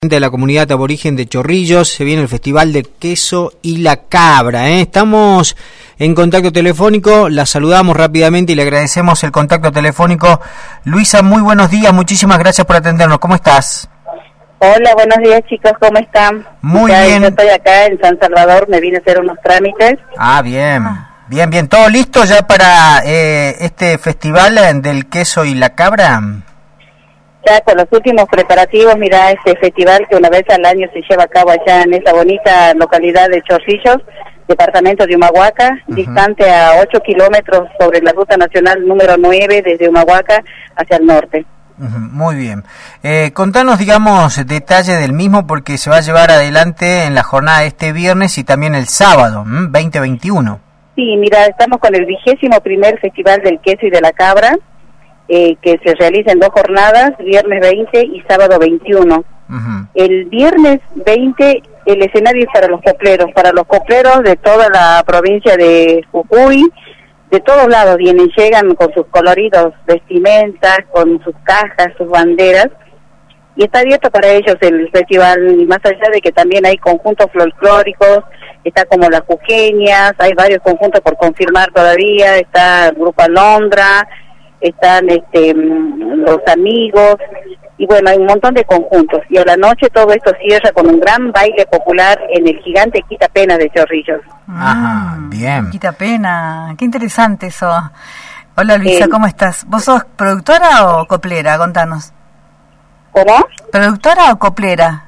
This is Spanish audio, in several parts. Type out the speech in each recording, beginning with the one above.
De la comunidad aborigen de Chorrillos, se viene el Festival de Queso y la Cabra, Estamos en contacto telefónico, la saludamos rápidamente y le agradecemos el contacto telefónico. Luisa, muy buenos días, muchísimas gracias por atendernos, ¿cómo estás? Hola, buenos días chicos, ¿cómo están? Muy bien. Yo estoy acá en San Salvador, me vine a hacer unos trámites. Bien, ¿todo listo ya para este Festival del Queso y la Cabra? Ya con los últimos preparativos, mira, este festival que una vez al año se lleva a cabo allá en esa bonita localidad de Chorrillos, departamento de Humahuaca, distante a 8 kilómetros sobre la ruta nacional número 9 desde Humahuaca hacia el norte. Muy bien. Contanos, digamos, detalle del mismo porque se va a llevar adelante en la jornada de este viernes y también el sábado, 2021. Sí, mira, estamos con el 21º Festival del Queso y de la Cabra, que se realiza en 2 jornadas, viernes 20 y sábado 21. El viernes 20 el escenario es para los copleros de toda la provincia de Jujuy, de todos lados vienen, llegan con sus coloridos vestimentas, con sus cajas, sus banderas, y está abierto para ellos el festival, más allá de que también hay conjuntos folclóricos, está como las jujeñas, hay varios conjuntos por confirmar todavía, está el grupo Alondra, están los amigos, y bueno, hay un montón de conjuntos, y a la noche todo esto cierra con un gran baile popular en el gigante Quitapena de Chorrillos. Ajá, bien. Quitapena, qué interesante eso. Hola Luisa, ¿cómo estás? ¿Vos sos productora o coplera? Contanos. ¿Cómo? ¿Productora o coplera?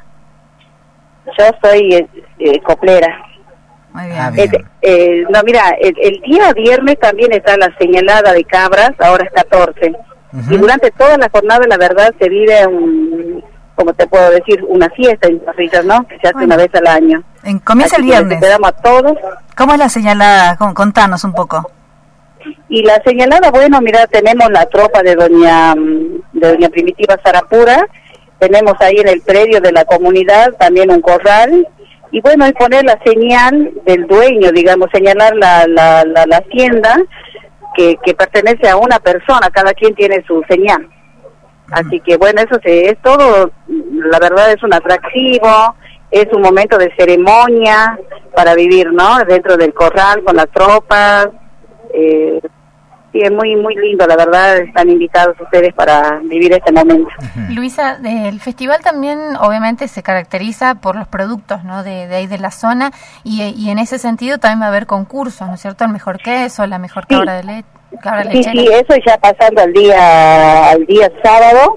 Yo soy coplera. Muy bien. No, mira, el día viernes también está la señalada de cabras, ahora es 14. Y durante toda la jornada, la verdad, se vive como te puedo decir, una fiesta en Chorrillos, ¿no? Que se hace una vez al año. Comienza el viernes. Esperamos a todos. ¿Cómo es la señalada? Contanos un poco. Y la señalada, bueno, mira, tenemos la tropa de doña Primitiva Sarapura, tenemos ahí en el predio de la comunidad también un corral, y bueno, es poner la señal del dueño, digamos, señalar la hacienda que pertenece a una persona, cada quien tiene su señal. Así que bueno, eso es todo, la verdad es un atractivo, es un momento de ceremonia para vivir, ¿no? Dentro del corral con las tropas, sí, es muy muy lindo, la verdad, están invitados ustedes para vivir este momento. Luisa, el festival también obviamente se caracteriza por los productos, ¿no? de ahí de la zona, y en ese sentido también va a haber concursos, ¿no es cierto? El mejor queso, la mejor cabra de cabra lechera. Sí, eso ya pasando al día sábado,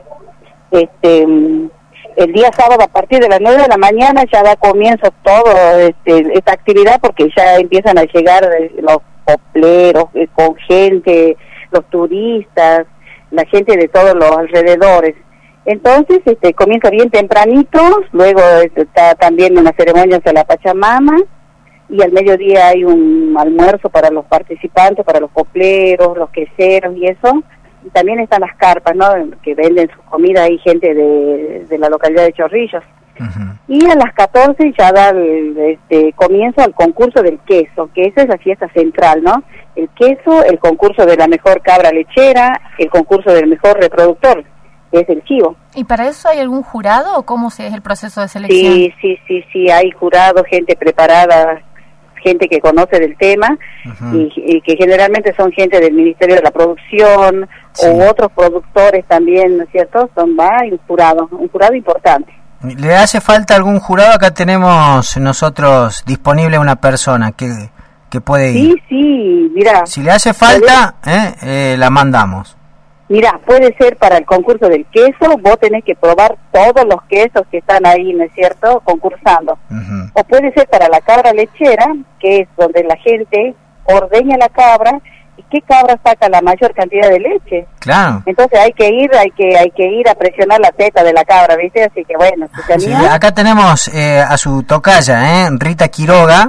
el día sábado a partir de las 9 de la mañana ya da comienzo todo esta actividad, porque ya empiezan a llegar los copleros, con gente, los turistas, la gente de todos los alrededores. Entonces, comienza bien tempranito, luego está también una ceremonia hacia la Pachamama, y al mediodía hay un almuerzo para los participantes, para los copleros, los queseros y eso. Y también están las carpas, ¿no?, que venden su comida, hay gente de la localidad de Chorrillos. Y a las 14 ya da comienzo al concurso del queso, que esa es la fiesta central, ¿no? El queso, el concurso de la mejor cabra lechera, el concurso del mejor reproductor, que es el chivo. ¿Y para eso hay algún jurado o cómo es el proceso de selección? Sí, hay jurado, gente preparada, gente que conoce del tema, y que generalmente son gente del Ministerio de la Producción, u otros productores también, ¿no es cierto? Hay un jurado importante. ¿Le hace falta algún jurado? Acá tenemos nosotros disponible una persona que puede ir. Sí, mira. Si le hace falta, la mandamos. Mira, puede ser para el concurso del queso, vos tenés que probar todos los quesos que están ahí, ¿no es cierto?, concursando. O puede ser para la cabra lechera, que es donde la gente ordeña la cabra, y qué cabra saca la mayor cantidad de leche. Claro. Entonces hay que ir a presionar la teta de la cabra, ¿viste? Así que bueno, sí, acá tenemos a su tocaya, Rita Quiroga,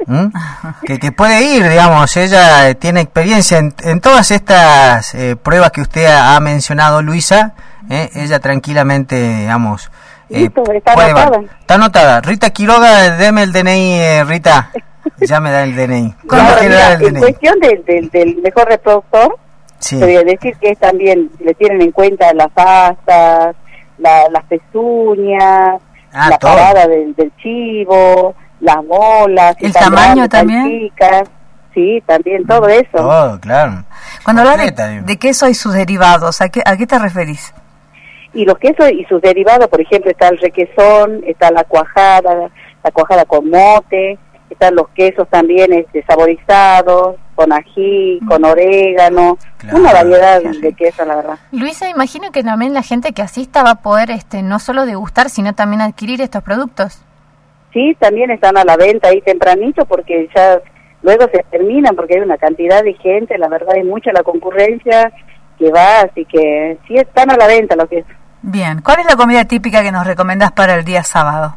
que puede ir, digamos, ella tiene experiencia en todas estas pruebas que usted ha mencionado, Luisa, ella tranquilamente, digamos, listo, está anotada. Está anotada. Rita Quiroga, deme el DNI, Rita. Ya me da el DNI. En cuestión del mejor reproductor, te voy a decir que es también, le tienen en cuenta las astas, las pezuñas, la parada del chivo, las bolas, el tamaño también, chicas, sí, también todo eso. Todo, claro. Cuando hablas de queso y sus derivados, ¿a qué te referís? Y los quesos y sus derivados, por ejemplo, está el requesón, está la cuajada con mote, están los quesos también saborizados, con ají, con orégano, una variedad de quesos, la verdad. Luisa, imagino que también la gente que asista va a poder no solo degustar, sino también adquirir estos productos. Sí, también están a la venta ahí tempranito, porque ya luego se terminan, porque hay una cantidad de gente, la verdad hay mucha la concurrencia que va, así que sí están a la venta los quesos. Bien, ¿cuál es la comida típica que nos recomendás para el día sábado?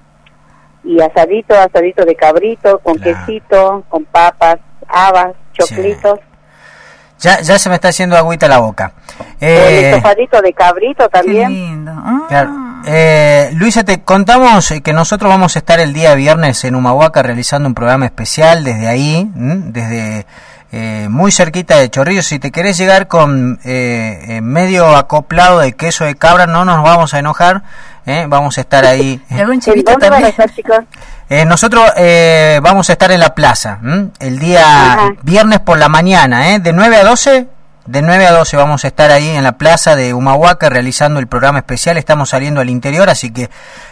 Y asadito de cabrito, con quesito, con papas, habas, choclitos. Sí. Ya se me está haciendo agüita la boca. El estofadito de cabrito también. Qué lindo. Claro. Luisa, te contamos que nosotros vamos a estar el día viernes en Humahuaca realizando un programa especial desde ahí, desde muy cerquita de Chorrillos. Si te querés llegar con medio acoplado de queso de cabra, no nos vamos a enojar. Vamos a estar ahí. ¿Y algún chivito ¿Dónde también? van a estar, chicos? Nosotros vamos a estar en la plaza el día viernes por la mañana, de 9 a 12. De 9 a 12 vamos a estar ahí en la plaza de Humahuaca realizando el programa especial. Estamos saliendo al interior, así que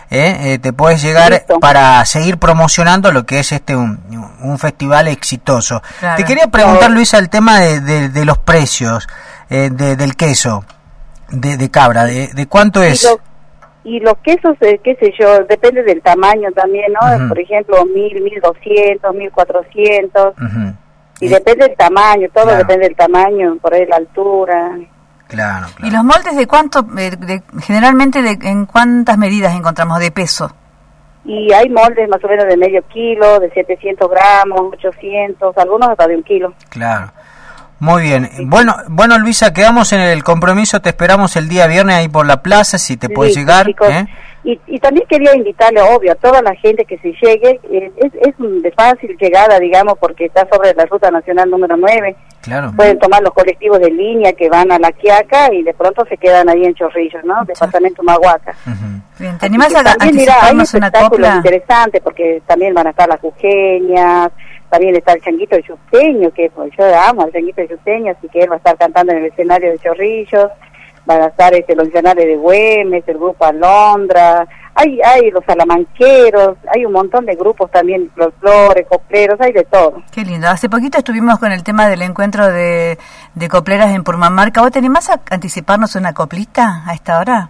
te puedes llegar para seguir promocionando lo que es un festival exitoso. Claro. Te quería preguntar, Luisa, el tema de los precios del queso de cabra, de cuánto es. Y los quesos, qué sé yo, depende del tamaño también, ¿no? Por ejemplo, 1.000, 1.200, 1.400. Y depende del tamaño, todo depende del tamaño, por ahí la altura. Claro. ¿Y los moldes de cuánto, generalmente en cuántas medidas encontramos de peso? Y hay moldes más o menos de medio kilo, de 700 gramos, 800, algunos hasta de 1 kilo. Claro. Muy bien. Bueno, Luisa, quedamos en el compromiso. Te esperamos el día viernes ahí por la plaza, si te puedes llegar. Chicos. Y también quería invitarle, obvio, a toda la gente que se llegue. Es de fácil llegada, digamos, porque está sobre la Ruta Nacional número 9. Claro. Pueden tomar los colectivos de línea que van a La Quiaca y de pronto se quedan ahí en Chorrillos, ¿no? Departamento Humahuaca. Bien, ¿te animás a también, mira, hay un una espectáculo copla? interesante porque también van a estar las jujeñas, también está el changuito de Yusteño, que pues, yo amo al changuito de Yusteño, así que él va a estar cantando en el escenario de Chorrillos. Van a estar los llanares de Güemes, el grupo Alondra, hay los salamanqueros, hay un montón de grupos también, los flores, copleros, hay de todo. Qué lindo. Hace poquito estuvimos con el tema del encuentro de copleras en Purmamarca. ¿Vos te animás a anticiparnos una coplita a esta hora?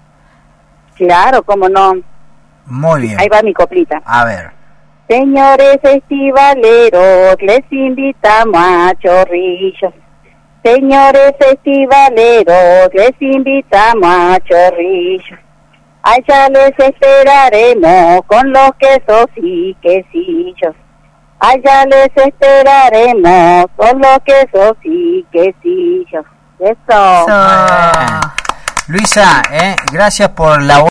Claro, cómo no. Muy bien. Ahí va mi coplita. A ver. Señores estivaleros, les invitamos a Chorrillos. Señores estivaleros, les invitamos a Chorrillos. Allá les esperaremos con los quesos y quesillos. Allá les esperaremos con los quesos y quesillos. Eso. Luisa, gracias por la